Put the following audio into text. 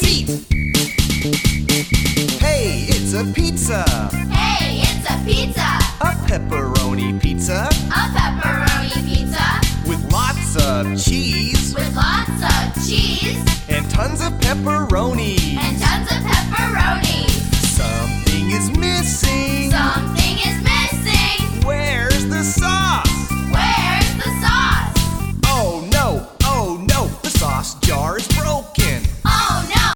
teeth. Hey, it's a pizza. Hey, it's a pizza. A pepperoni pizza. A pepperoni pizza. With lots of cheese. With lots of cheese. And tons of pepperoni. And tons of pepperoni.